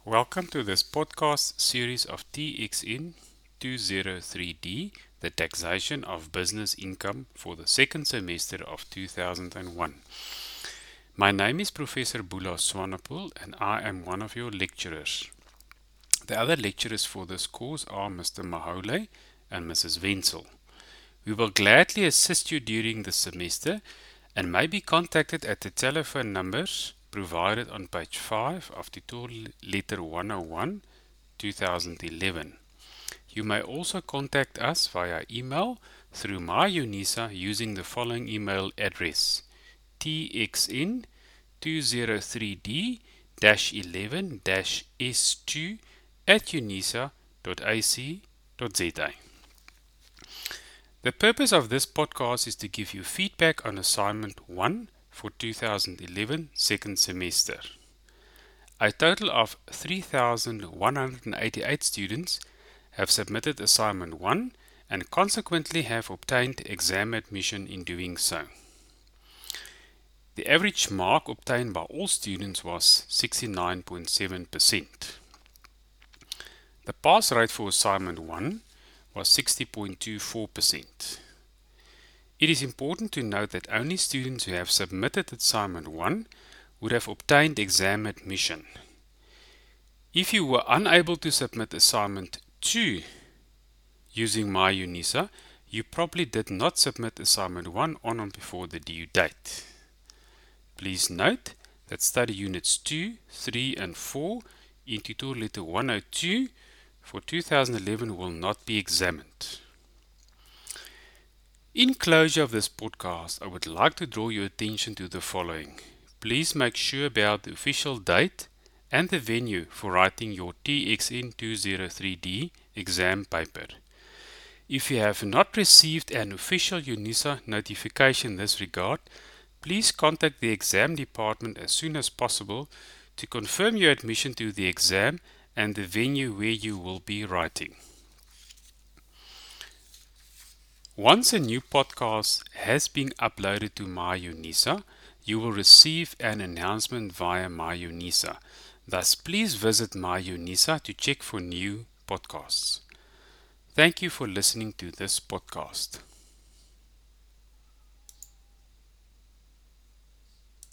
Welcome to this podcast series of TXN 203D, the taxation of business income for the second semester of 2001. My name is Professor Bula Swanepoel and I am one of your lecturers. The other lecturers for this course are Mr. Mahole and Mrs. Wenzel. We will gladly assist you during the semester and may be contacted at the telephone numbers provided on page 5 of Tutorial Letter 101, 2011. You may also contact us via email through MyUNISA using the following email address: txn203d-11-s2@unisa.ac.za. The purpose of this podcast is to give you feedback on Assignment 1 for 2011 second semester. A total of 3,188 students have submitted Assignment 1 and consequently have obtained exam admission in doing so. The average mark obtained by all students was 69.7%. The pass rate for Assignment 1 was 60.24%. It is important to note that only students who have submitted Assignment 1 would have obtained exam admission. If you were unable to submit Assignment 2 using MyUNISA, you probably did not submit Assignment 1 on or before the due date. Please note that study units 2, 3 and 4 in Tutorial Letter 102 for 2011 will not be examined. In closure of this podcast, I would like to draw your attention to the following. Please make sure about the official date and the venue for writing your TXN 203D exam paper. If you have not received an official UNISA notification in this regard, please contact the exam department as soon as possible to confirm your admission to the exam and the venue where you will be writing. Once a new podcast has been uploaded to MyUNISA, you will receive an announcement via MyUNISA. Thus, please visit MyUNISA to check for new podcasts. Thank you for listening to this podcast.